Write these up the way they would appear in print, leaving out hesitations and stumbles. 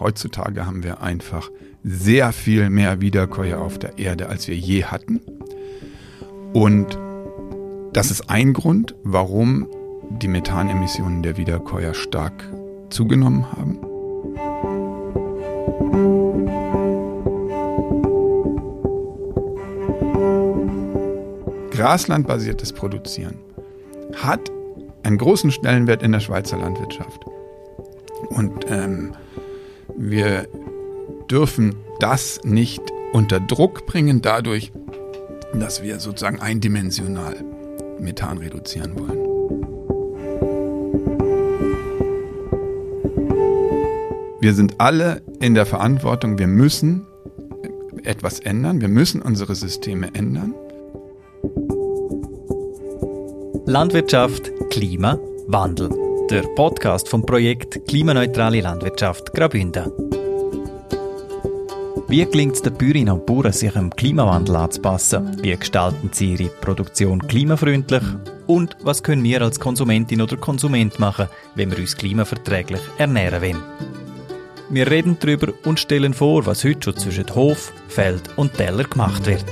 Heutzutage haben wir einfach sehr viel mehr Wiederkäuer auf der Erde, als wir je hatten. Und das ist ein Grund, warum die Methanemissionen der Wiederkäuer stark zugenommen haben. Graslandbasiertes Produzieren hat einen großen Stellenwert in der Schweizer Landwirtschaft. Und wir dürfen das nicht unter Druck bringen, dadurch, dass wir sozusagen eindimensional Methan reduzieren wollen. Wir sind alle in der Verantwortung, wir müssen etwas ändern, wir müssen unsere Systeme ändern. Landwirtschaft, Klima, Wandel. Der Podcast vom Projekt Klimaneutrale Landwirtschaft Graubünden. Wie gelingt es den Bäuerinnen und Bauern, sich am Klimawandel anzupassen? Wie gestalten sie ihre Produktion klimafreundlich? Und was können wir als Konsumentin oder Konsument machen, wenn wir uns klimaverträglich ernähren wollen? Wir reden darüber und stellen vor, was heute schon zwischen Hof, Feld und Teller gemacht wird.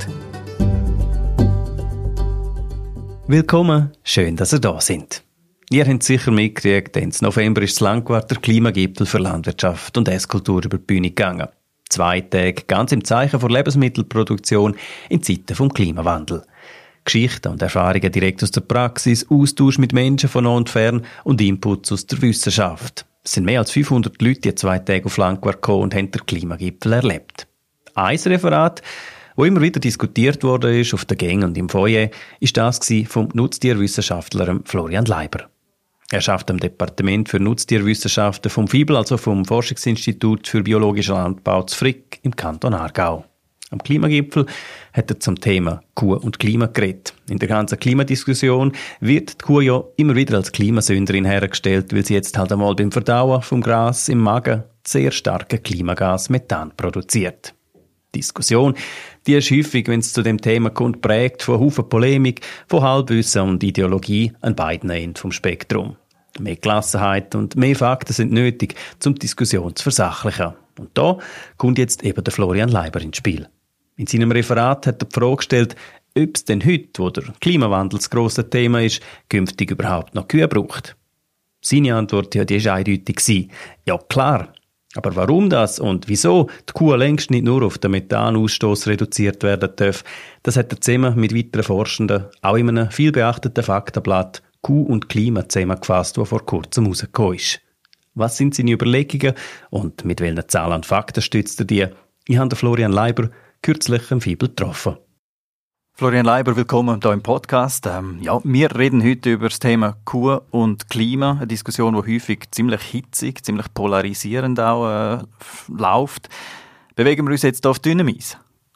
Willkommen, schön, dass ihr da sind. Ihr habt es sicher mitgekriegt, Ende November ist das Langquarter Klimagipfel für Landwirtschaft und Esskultur über die Bühne gegangen. 2 Tage ganz im Zeichen der Lebensmittelproduktion in Zeiten vom Klimawandel. Geschichten und Erfahrungen direkt aus der Praxis, Austausch mit Menschen von nah und fern und Inputs aus der Wissenschaft. Es sind mehr als 500 Leute die 2 Tage auf Langquart gekommen und haben den Klimagipfel erlebt. Ein Referat, wo immer wieder diskutiert wurde auf den Gängen und im Foyer, ist das vom Nutztierwissenschaftler Florian Leiber. Er schafft am Departement für Nutztierwissenschaften vom FIBEL, also vom Forschungsinstitut für biologischen Landbau zu Frick im Kanton Aargau. Am Klimagipfel hat er zum Thema Kuh und Klima geredet. In der ganzen Klimadiskussion wird die Kuh ja immer wieder als Klimasünderin hergestellt, weil sie jetzt halt einmal beim Verdauen vom Gras im Magen sehr starke Klimagas Methan produziert. Die Diskussion, die ist häufig, wenn es zu dem Thema kommt, prägt von Haufen Polemik, von Halbwissen und Ideologie an beiden Enden vom Spektrum. Mehr Gelassenheit und mehr Fakten sind nötig, um die Diskussion zu versachlichen. Und da kommt jetzt eben der Florian Leiber ins Spiel. In seinem Referat hat er die Frage gestellt, ob es denn heute, wo der Klimawandel das grosse Thema ist, künftig überhaupt noch Kühe braucht. Seine Antwort die war eindeutig. Ja klar. Aber warum das und wieso die Kuh längst nicht nur auf den Methanausstoß reduziert werden darf, das hat er zusammen mit weiteren Forschenden auch in einem viel beachteten Faktenblatt Kuh und Klima zusammengefasst, das vor kurzem rausgekommen ist. Was sind seine Überlegungen und mit welchen Zahlen und Fakten stützt er die? Ich habe Florian Leiber kürzlich im FIBEL getroffen. Florian Leiber, willkommen hier im Podcast. Wir reden heute über das Thema Kuh und Klima, eine Diskussion, die häufig ziemlich hitzig, ziemlich polarisierend auch läuft. Bewegen wir uns jetzt auf dünnem Eis?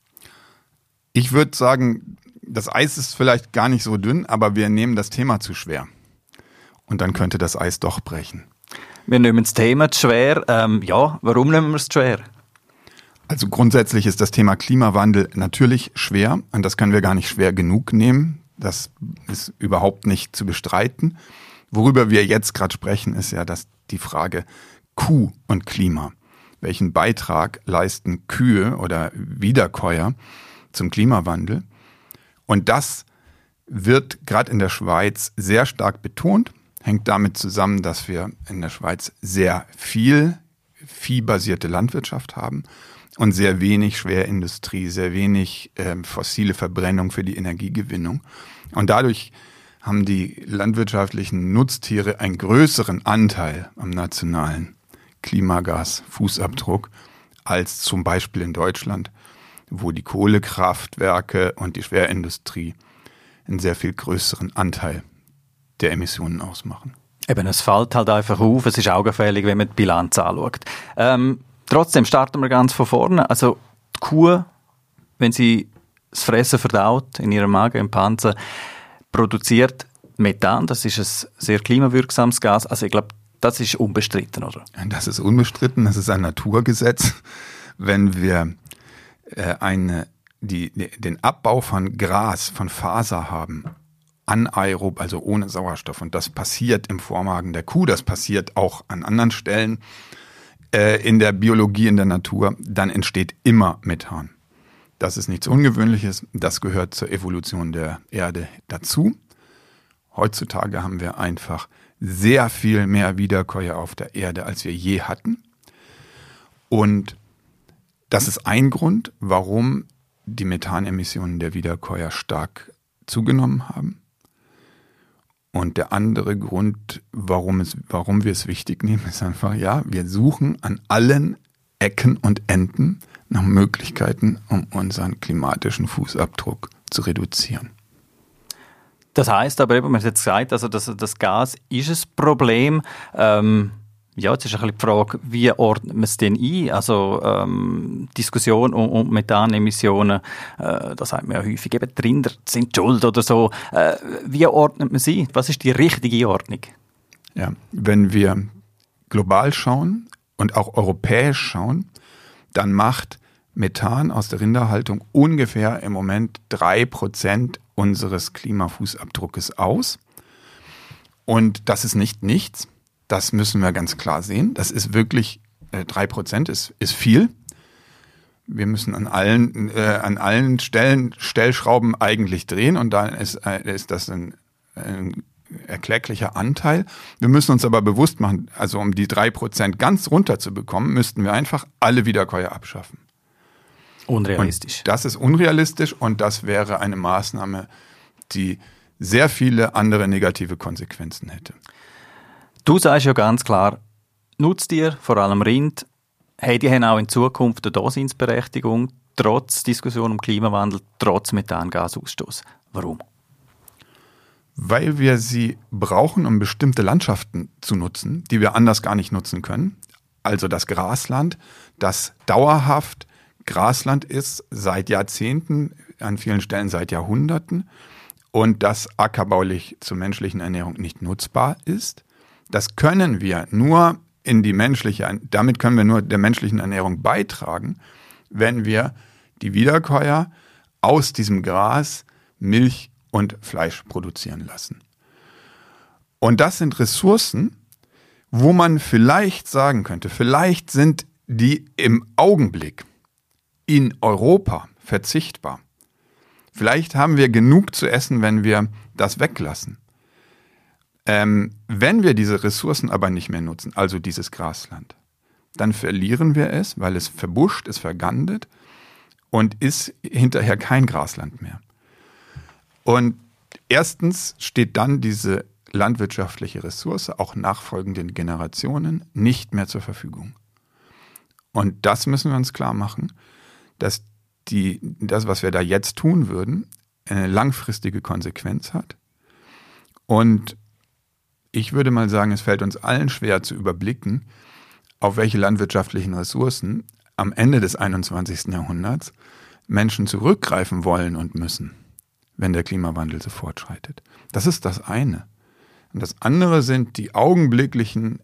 Ich würde sagen, das Eis ist vielleicht gar nicht so dünn, aber wir nehmen das Thema zu schwer. Und dann könnte das Eis doch brechen. Wir nehmen das Thema zu schwer. Warum nehmen wir es zu schwer? Also grundsätzlich ist das Thema Klimawandel natürlich schwer und das können wir gar nicht schwer genug nehmen. Das ist überhaupt nicht zu bestreiten. Worüber wir jetzt gerade sprechen, ist ja die Frage Kuh und Klima. Welchen Beitrag leisten Kühe oder Wiederkäuer zum Klimawandel? Und das wird gerade in der Schweiz sehr stark betont, hängt damit zusammen, dass wir in der Schweiz sehr viel viehbasierte Landwirtschaft haben und sehr wenig Schwerindustrie, sehr wenig fossile Verbrennung für die Energiegewinnung. Und dadurch haben die landwirtschaftlichen Nutztiere einen größeren Anteil am nationalen Klimagasfußabdruck als zum Beispiel in Deutschland, wo die Kohlekraftwerke und die Schwerindustrie einen sehr viel größeren Anteil der Emissionen ausmachen. Eben, es fällt halt einfach auf, es ist augenfällig, wenn man die Bilanz anschaut. Trotzdem starten wir ganz von vorne. Also die Kuh, wenn sie das Fressen verdaut in ihrem Magen, im Panzer, produziert Methan. Das ist ein sehr klimawirksames Gas. Also ich glaube, das ist unbestritten, oder? Das ist unbestritten. Das ist ein Naturgesetz. Wenn wir den Abbau von Gras, von Faser haben, anaerob, also ohne Sauerstoff, und das passiert im Vormagen der Kuh, das passiert auch an anderen Stellen, in der Biologie, in der Natur, dann entsteht immer Methan. Das ist nichts Ungewöhnliches, das gehört zur Evolution der Erde dazu. Heutzutage haben wir einfach sehr viel mehr Wiederkäuer auf der Erde, als wir je hatten. Und das ist ein Grund, warum die Methanemissionen der Wiederkäuer stark zugenommen haben. Und der andere Grund, warum wir es wichtig nehmen, ist einfach, ja, wir suchen an allen Ecken und Enden nach Möglichkeiten, um unseren klimatischen Fußabdruck zu reduzieren. Das heisst aber eben, man hat jetzt gesagt, also das Gas ist ein Problem. Jetzt ist ein bisschen die Frage, wie ordnet man es denn ein? Also Diskussion um Methanemissionen, da sagt man ja häufig, eben die Rinder sind schuld oder so. Wie ordnet man sie? Was ist die richtige Ordnung? Ja, wenn wir global schauen und auch europäisch schauen, dann macht Methan aus der Rinderhaltung ungefähr im Moment 3% unseres Klimafußabdruckes aus. Und das ist nicht nichts. Das müssen wir ganz klar sehen. Das ist wirklich, 3% ist viel. Wir müssen an allen Stellschrauben eigentlich drehen und dann ist das ein erklecklicher Anteil. Wir müssen uns aber bewusst machen, also um die 3% ganz runter zu bekommen, müssten wir einfach alle Wiederkäuer abschaffen. Unrealistisch. Und das ist unrealistisch und das wäre eine Maßnahme, die sehr viele andere negative Konsequenzen hätte. Du sagst ja ganz klar, Nutztiere, vor allem Rind, die haben auch in Zukunft eine Daseinsberechtigung, trotz Diskussion um Klimawandel, trotz Methangasausstoß. Warum? Weil wir sie brauchen, um bestimmte Landschaften zu nutzen, die wir anders gar nicht nutzen können. Also das Grasland, das dauerhaft Grasland ist seit Jahrzehnten, an vielen Stellen seit Jahrhunderten und das ackerbaulich zur menschlichen Ernährung nicht nutzbar ist. Das können wir nur damit können wir nur der menschlichen Ernährung beitragen, wenn wir die Wiederkäuer aus diesem Gras Milch und Fleisch produzieren lassen. Und das sind Ressourcen, wo man vielleicht sagen könnte, vielleicht sind die im Augenblick in Europa verzichtbar. Vielleicht haben wir genug zu essen, wenn wir das weglassen. Wenn wir diese Ressourcen aber nicht mehr nutzen, also dieses Grasland, dann verlieren wir es, weil es verbuscht, es vergandet und ist hinterher kein Grasland mehr. Und erstens steht dann diese landwirtschaftliche Ressource auch nachfolgenden Generationen nicht mehr zur Verfügung. Und das müssen wir uns klar machen, dass das, was wir da jetzt tun würden, eine langfristige Konsequenz hat. Und ich würde mal sagen, es fällt uns allen schwer zu überblicken, auf welche landwirtschaftlichen Ressourcen am Ende des 21. Jahrhunderts Menschen zurückgreifen wollen und müssen, wenn der Klimawandel so fortschreitet. Das ist das eine. Und das andere sind die augenblicklichen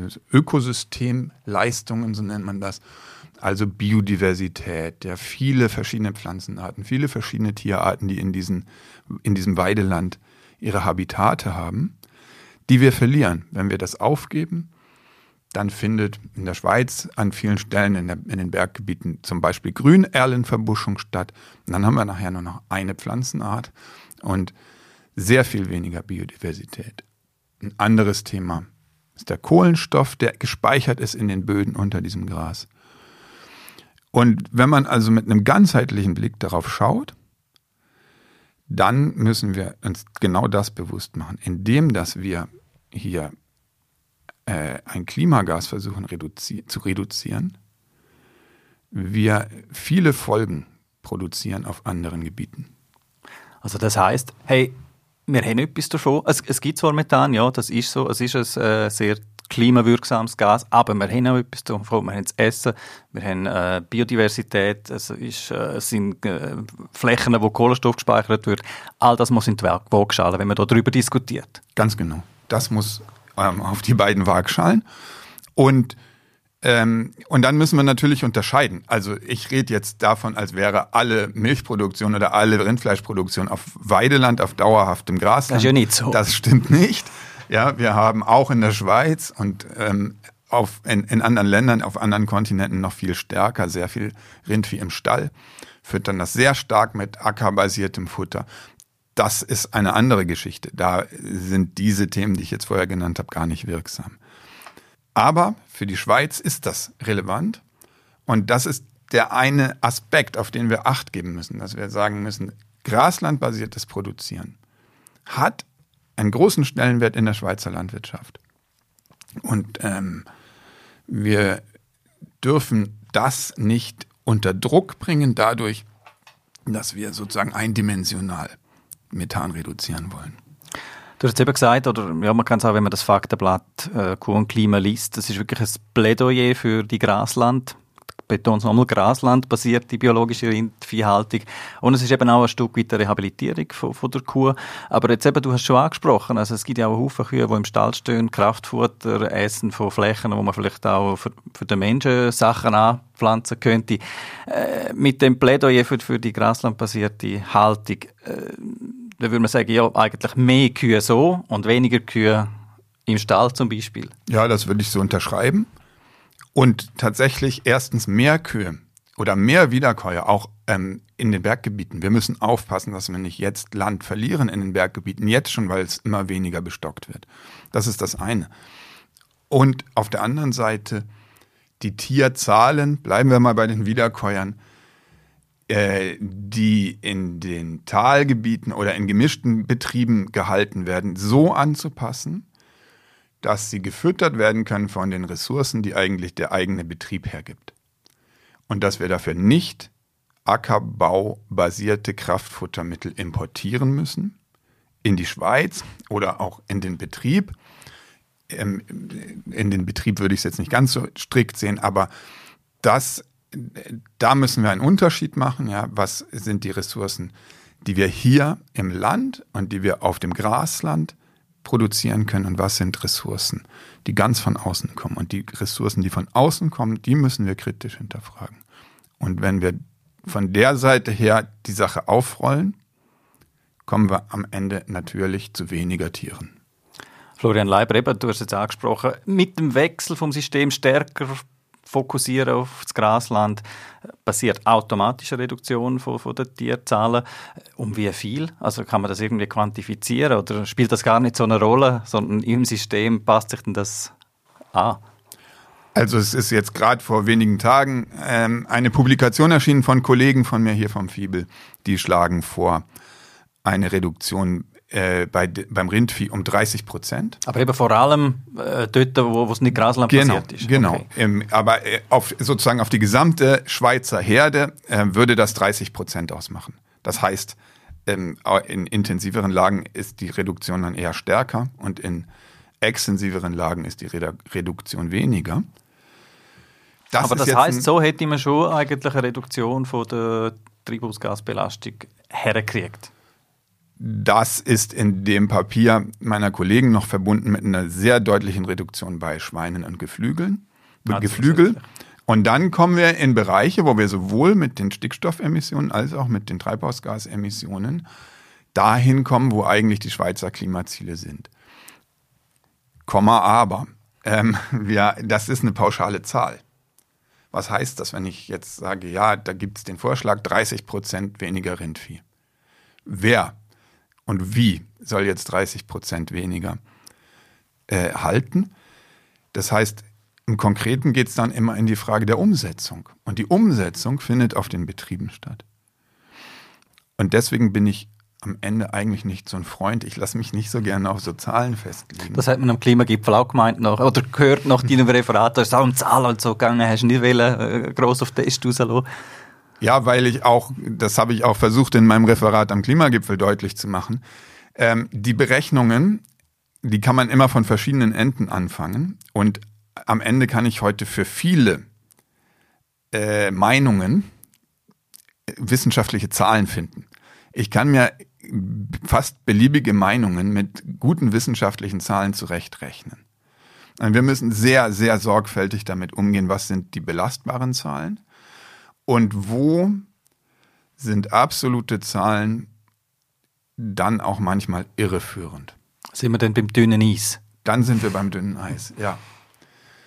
Ökosystemleistungen, so nennt man das. Also Biodiversität, ja, viele verschiedene Pflanzenarten, viele verschiedene Tierarten, die in diesem Weideland ihre Habitate haben, die wir verlieren. Wenn wir das aufgeben, dann findet in der Schweiz an vielen Stellen in den Berggebieten zum Beispiel Grünerlenverbuschung statt. Und dann haben wir nachher nur noch eine Pflanzenart und sehr viel weniger Biodiversität. Ein anderes Thema ist der Kohlenstoff, der gespeichert ist in den Böden unter diesem Gras. Und wenn man also mit einem ganzheitlichen Blick darauf schaut, dann müssen wir uns genau das bewusst machen, indem dass wir hier ein Klimagas versuchen zu reduzieren, wir viele Folgen produzieren auf anderen Gebieten. Also das heisst, hey, wir haben etwas davon. Es gibt zwar Methan, ja, das ist so, es ist ein sehr klimawirksames Gas, aber wir haben auch etwas davon. Wir haben das Essen, wir haben Biodiversität, es sind Flächen, wo Kohlenstoff gespeichert wird. All das muss in die Waagschale, wenn man darüber diskutiert. Ganz genau. Das muss auf die beiden Waagschalen. Und dann müssen wir natürlich unterscheiden. Also ich rede jetzt davon, als wäre alle Milchproduktion oder alle Rindfleischproduktion auf Weideland, auf dauerhaftem Grasland. Das ist ja nicht so. Das stimmt nicht. Ja, wir haben auch in der Schweiz und in anderen Ländern, auf anderen Kontinenten noch viel stärker, sehr viel Rindvieh im Stall, füttern das sehr stark mit ackerbasiertem Futter. Das ist eine andere Geschichte. Da sind diese Themen, die ich jetzt vorher genannt habe, gar nicht wirksam. Aber für die Schweiz ist das relevant. Und das ist der eine Aspekt, auf den wir Acht geben müssen, dass wir sagen müssen, graslandbasiertes Produzieren hat einen großen Stellenwert in der Schweizer Landwirtschaft. Und wir dürfen das nicht unter Druck bringen, dadurch, dass wir sozusagen eindimensional Methan reduzieren wollen. Du hast jetzt eben gesagt, oder ja, man kann sagen, wenn man das Faktenblatt Kuh und Klima liest, das ist wirklich ein Plädoyer für die Grasland, betont nochmal, graslandbasierte biologische Rindviehhaltung. Und es ist eben auch ein Stück weit eine Rehabilitierung von der Kuh. Aber jetzt eben, du hast schon angesprochen, also es gibt ja auch Haufen Kühe, die im Stall stehen, Kraftfutter essen von Flächen, wo man vielleicht auch für den Menschen Sachen anpflanzen könnte. Mit dem Plädoyer für die graslandbasierte Haltung, da würde man sagen, ja, eigentlich mehr Kühe so und weniger Kühe im Stall zum Beispiel. Ja, das würde ich so unterschreiben. Und tatsächlich erstens mehr Kühe oder mehr Wiederkäuer auch in den Berggebieten. Wir müssen aufpassen, dass wir nicht jetzt Land verlieren in den Berggebieten, jetzt schon, weil es immer weniger bestockt wird. Das ist das eine. Und auf der anderen Seite die Tierzahlen, bleiben wir mal bei den Wiederkäuern, die in den Talgebieten oder in gemischten Betrieben gehalten werden, so anzupassen, dass sie gefüttert werden können von den Ressourcen, die eigentlich der eigene Betrieb hergibt. Und dass wir dafür nicht ackerbaubasierte Kraftfuttermittel importieren müssen, in die Schweiz oder auch in den Betrieb. In den Betrieb würde ich es jetzt nicht ganz so strikt sehen, aber da müssen wir einen Unterschied machen. Ja, was sind die Ressourcen, die wir hier im Land und die wir auf dem Grasland produzieren können und was sind Ressourcen, die ganz von außen kommen. Und die Ressourcen, die von außen kommen, die müssen wir kritisch hinterfragen. Und wenn wir von der Seite her die Sache aufrollen, kommen wir am Ende natürlich zu weniger Tieren. Florian Leiber, du hast es angesprochen, mit dem Wechsel vom System stärker fokussieren auf das Grasland, passiert automatisch eine Reduktion von den Tierzahlen. Um wie viel? Also kann man das irgendwie quantifizieren oder spielt das gar nicht so eine Rolle, sondern im System passt sich denn das an? Also es ist jetzt gerade vor wenigen Tagen eine Publikation erschienen von Kollegen von mir hier vom Fibel, die schlagen vor eine Reduktion beim Rindvieh um 30%. Aber eben vor allem dort, wo es nicht graslandbasiert ist. Genau. Okay. Aber sozusagen auf die gesamte Schweizer Herde würde das 30% ausmachen. Das heißt, in intensiveren Lagen ist die Reduktion dann eher stärker und in extensiveren Lagen ist die Reduktion weniger. Aber das heisst, so hätte man schon eigentlich eine Reduktion von der Treibhausgasbelastung hergekriegt. Das ist in dem Papier meiner Kollegen noch verbunden mit einer sehr deutlichen Reduktion bei Schweinen und Geflügel. Und dann kommen wir in Bereiche, wo wir sowohl mit den Stickstoffemissionen als auch mit den Treibhausgasemissionen dahin kommen, wo eigentlich die Schweizer Klimaziele sind. Aber, das ist eine pauschale Zahl. Was heißt das, wenn ich jetzt sage, ja, da gibt es den Vorschlag 30% weniger Rindvieh? Wer und wie soll jetzt 30% weniger halten? Das heißt, im Konkreten geht es dann immer in die Frage der Umsetzung. Und die Umsetzung findet auf den Betrieben statt. Und deswegen bin ich am Ende eigentlich nicht so ein Freund. Ich lasse mich nicht so gerne auf so Zahlen festlegen. Das hat man am Klimagipfel auch gemeint noch, oder gehört nach deinem Referat, da ist es auch um Zahlen und so gegangen, hast du nicht gross auf den Test rauslassen. Ja, weil das habe ich auch versucht in meinem Referat am Klimagipfel deutlich zu machen, die Berechnungen, die kann man immer von verschiedenen Enden anfangen und am Ende kann ich heute für viele Meinungen wissenschaftliche Zahlen finden. Ich kann mir fast beliebige Meinungen mit guten wissenschaftlichen Zahlen zurechtrechnen. Und wir müssen sehr, sehr sorgfältig damit umgehen, was sind die belastbaren Zahlen und wo sind absolute Zahlen dann auch manchmal irreführend. Sind wir denn beim dünnen Eis? Dann sind wir beim dünnen Eis, ja.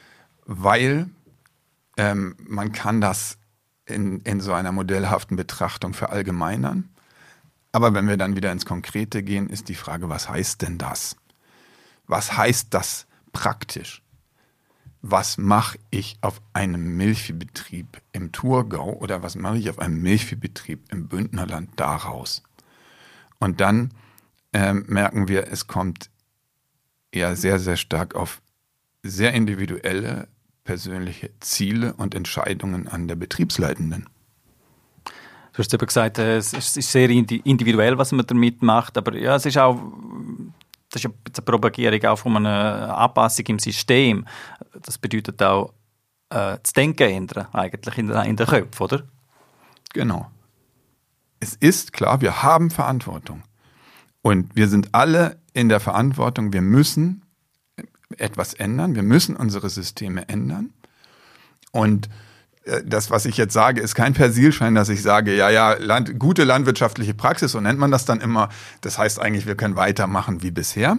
weil man kann das in so einer modellhaften Betrachtung verallgemeinern. Aber wenn wir dann wieder ins Konkrete gehen, ist die Frage, was heißt denn das? Was heißt das praktisch? Was mache ich auf einem Milchviehbetrieb im Thurgau oder was mache ich auf einem Milchviehbetrieb im Bündnerland daraus? Und dann merken wir, es kommt eher sehr, sehr stark auf sehr individuelle, persönliche Ziele und Entscheidungen an der Betriebsleitenden. Du hast eben gesagt, es ist sehr individuell, was man damit macht, aber ja, es ist auch, das ist eine Propagierung auch von einer Anpassung im System. Das bedeutet auch, das Denken ändern, eigentlich in den Köpfen, oder? Genau. Es ist klar, wir haben Verantwortung. Und wir sind alle in der Verantwortung, wir müssen etwas ändern, wir müssen unsere Systeme ändern. Und das, was ich jetzt sage, ist kein Persilschein, dass ich sage, gute landwirtschaftliche Praxis, so nennt man das dann immer. Das heißt eigentlich, wir können weitermachen wie bisher.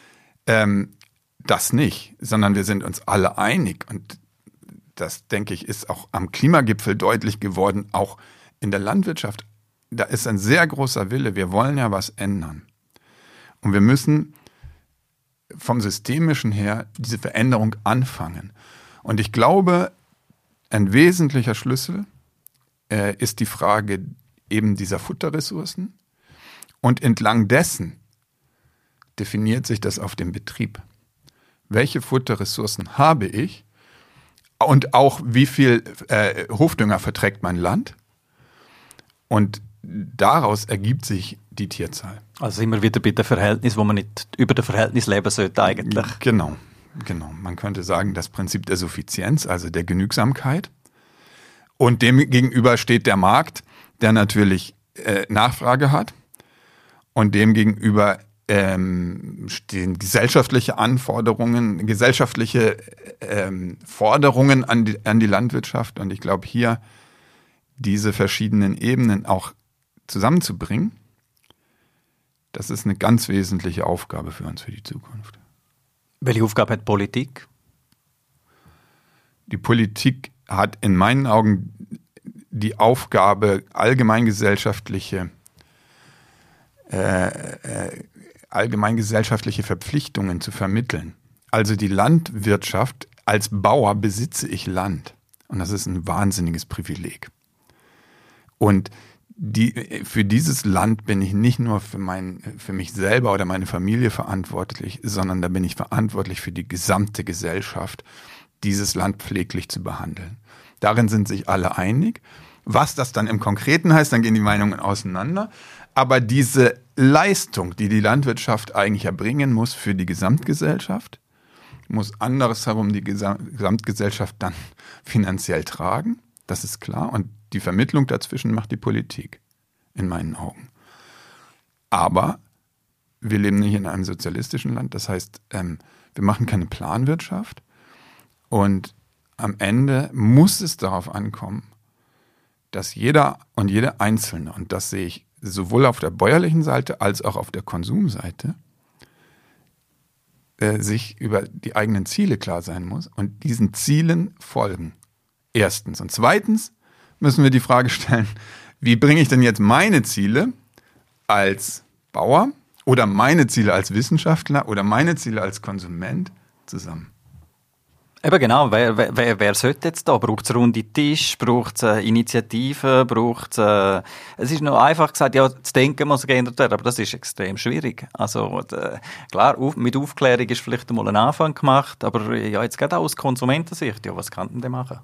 Das nicht, sondern wir sind uns alle einig. Und das, denke ich, ist auch am Klimagipfel deutlich geworden, auch in der Landwirtschaft. Da ist ein sehr großer Wille, wir wollen ja was ändern. Und wir müssen vom Systemischen her diese Veränderung anfangen. Und ich glaube, ein wesentlicher Schlüssel ist die Frage eben dieser Futterressourcen. Und entlang dessen definiert sich das auf dem Betrieb. Welche Futterressourcen habe ich? Und auch wie viel Hofdünger verträgt mein Land? Und daraus ergibt sich die Tierzahl. Also immer wieder bei dem Verhältnis, wo man nicht über das Verhältnis leben sollte eigentlich. Genau. Man könnte sagen, das Prinzip der Suffizienz, also der Genügsamkeit. Und dem gegenüber steht der Markt, der natürlich Nachfrage hat. Und dem gegenüber stehen gesellschaftliche Anforderungen, gesellschaftliche Forderungen an die Landwirtschaft. Und ich glaube, hier diese verschiedenen Ebenen auch zusammenzubringen, das ist eine ganz wesentliche Aufgabe für uns für die Zukunft. Welche Aufgabe hat Politik? Die Politik hat in meinen Augen die Aufgabe, allgemeingesellschaftliche Verpflichtungen zu vermitteln. Also die Landwirtschaft, als Bauer besitze ich Land. Und das ist ein wahnsinniges Privileg. Und für dieses Land bin ich nicht nur für mich selber oder meine Familie verantwortlich, sondern da bin ich verantwortlich für die gesamte Gesellschaft, dieses Land pfleglich zu behandeln. Darin sind sich alle einig. Was das dann im Konkreten heißt, dann gehen die Meinungen auseinander. Aber diese Leistung, die Landwirtschaft eigentlich erbringen muss für die Gesamtgesellschaft, muss andersherum die Gesamtgesellschaft dann finanziell tragen. Das ist klar. Und die Vermittlung dazwischen macht die Politik, in meinen Augen. Aber wir leben nicht in einem sozialistischen Land. Das heißt, wir machen keine Planwirtschaft. Und am Ende muss es darauf ankommen, dass jeder und jede Einzelne, und das sehe ich sowohl auf der bäuerlichen Seite als auch auf der Konsumseite, sich über die eigenen Ziele klar sein muss und diesen Zielen folgen. Erstens. Und zweitens müssen wir die Frage stellen, wie bringe ich denn jetzt meine Ziele als Bauer oder meine Ziele als Wissenschaftler oder meine Ziele als Konsument zusammen? Eben genau, wer sollte jetzt da? Braucht es runde Tisch, braucht es Initiativen, es ist noch einfach gesagt, ja, das Denken muss geändert werden, aber das ist extrem schwierig. Also klar, mit Aufklärung ist vielleicht einmal ein Anfang gemacht, aber ja, jetzt geht auch aus Konsumentensicht, ja, was kann denn der machen?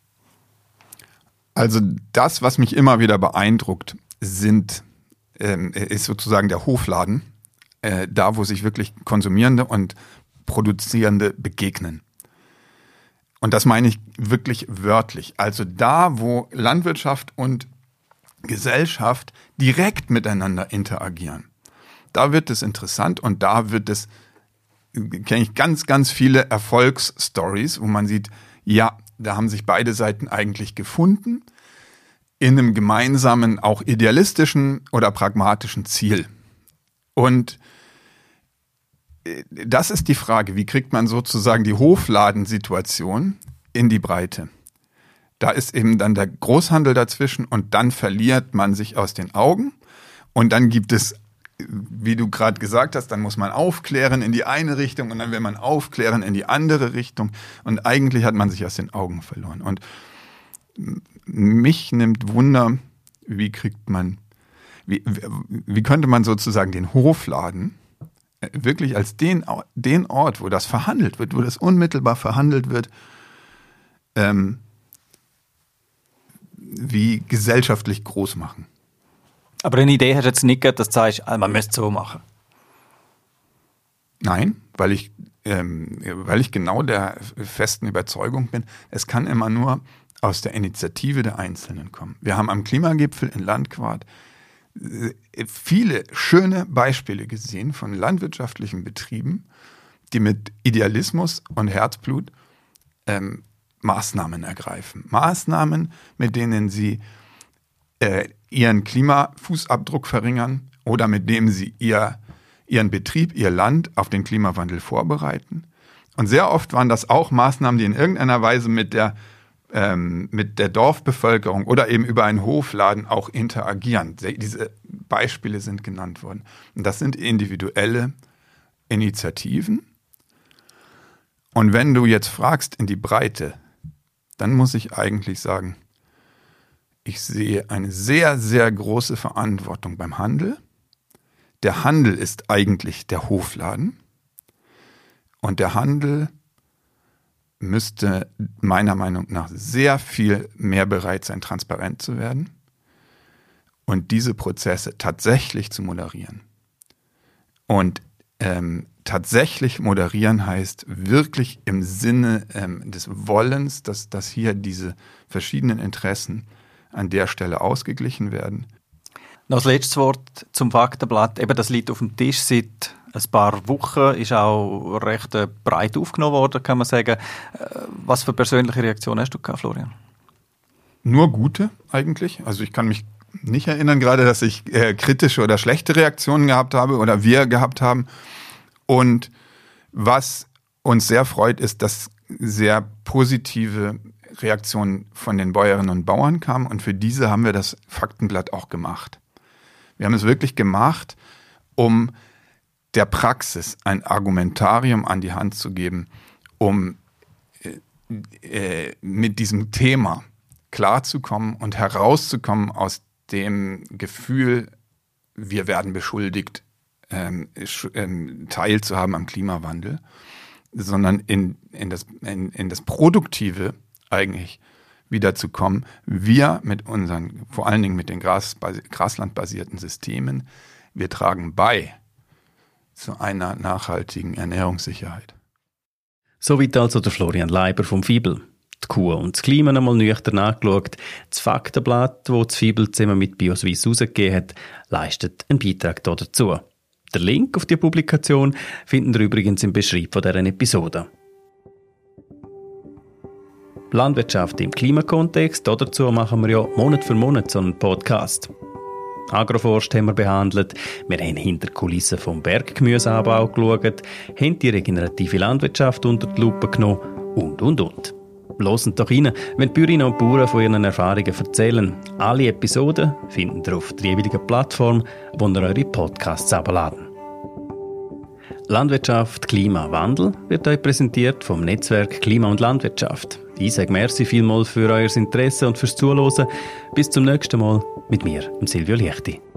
Also das, was mich immer wieder beeindruckt, ist sozusagen der Hofladen, da wo sich wirklich Konsumierende und Produzierende begegnen. Und das meine ich wirklich wörtlich. Also da, wo Landwirtschaft und Gesellschaft direkt miteinander interagieren, da wird es interessant und da kenne ich ganz, ganz viele Erfolgsstories, wo man sieht, ja, da haben sich beide Seiten eigentlich gefunden in einem gemeinsamen, auch idealistischen oder pragmatischen Ziel. Und das ist die Frage, wie kriegt man sozusagen die Hofladensituation in die Breite. Da ist eben dann der Großhandel dazwischen und dann verliert man sich aus den Augen. Und dann gibt es, wie du gerade gesagt hast, dann muss man aufklären in die eine Richtung und dann will man aufklären in die andere Richtung. Und eigentlich hat man sich aus den Augen verloren. Und mich nimmt Wunder, wie könnte man sozusagen den Hofladen wirklich als den Ort, wo das verhandelt wird, wo das unmittelbar verhandelt wird, wie gesellschaftlich groß machen. Aber eine Idee hast du jetzt nicht gehabt, dass du sagst, man müsste es so machen. Nein, weil ich genau der festen Überzeugung bin, es kann immer nur aus der Initiative der Einzelnen kommen. Wir haben am Klimagipfel in Landquart viele schöne Beispiele gesehen von landwirtschaftlichen Betrieben, die mit Idealismus und Herzblut Maßnahmen ergreifen. Maßnahmen, mit denen sie ihren Klimafußabdruck verringern oder mit dem sie ihren Betrieb, ihr Land auf den Klimawandel vorbereiten. Und sehr oft waren das auch Maßnahmen, die in irgendeiner Weise mit der Dorfbevölkerung oder eben über einen Hofladen auch interagieren. Diese Beispiele sind genannt worden. Und das sind individuelle Initiativen. Und wenn du jetzt fragst in die Breite, dann muss ich eigentlich sagen, ich sehe eine sehr, sehr große Verantwortung beim Handel. Der Handel ist eigentlich der Hofladen. Und der Handel müsste meiner Meinung nach sehr viel mehr bereit sein, transparent zu werden und diese Prozesse tatsächlich zu moderieren. Und tatsächlich moderieren heißt wirklich im Sinne des Wollens, dass hier diese verschiedenen Interessen an der Stelle ausgeglichen werden. Noch das letzte Wort zum Faktenblatt. Eben, das liegt auf dem Tisch seit ein paar Wochen, ist auch recht breit aufgenommen worden, kann man sagen. Was für persönliche Reaktionen hast du gehabt, Florian? Nur gute eigentlich. Also ich kann mich nicht erinnern gerade, dass ich kritische oder schlechte Reaktionen gehabt habe oder wir gehabt haben. Und was uns sehr freut, ist, dass sehr positive Reaktionen von den Bäuerinnen und Bauern kamen. Und für diese haben wir das Faktenblatt auch gemacht. Wir haben es wirklich gemacht, um der Praxis ein Argumentarium an die Hand zu geben, um mit diesem Thema klarzukommen und herauszukommen aus dem Gefühl, wir werden beschuldigt, teilzuhaben am Klimawandel, sondern in das Produktive eigentlich wiederzukommen. Wir mit unseren, vor allen Dingen mit den graslandbasierten Systemen, wir tragen bei zu einer nachhaltigen Ernährungssicherheit. Soweit also der Florian Leiber vom Fibel. Die Kuh und das Klima einmal nüchtern angeschaut. Das Faktenblatt, das das Fibel zusammen mit Bioswiss herausgegeben hat, leistet einen Beitrag dazu. Den Link auf die Publikation finden ihr übrigens im Beschreib von dieser Episode. Landwirtschaft im Klimakontext, dazu machen wir ja Monat für Monat so einen Podcast. Agroforst haben wir behandelt, wir haben hinter die Kulissen vom Berggemüseanbau geschaut, haben die regenerative Landwirtschaft unter die Lupe genommen und. Hört doch rein, wenn die Bäuerinnen und Bauern von ihren Erfahrungen erzählen. Alle Episoden findet ihr auf der jeweiligen Plattform, wo ihr eure Podcasts abladen. Landwirtschaft Klima Wandel wird euch präsentiert vom Netzwerk Klima und Landwirtschaft. Ich sage merci vielmals für euer Interesse und fürs Zuhören. Bis zum nächsten Mal mit mir, Silvio Liechti.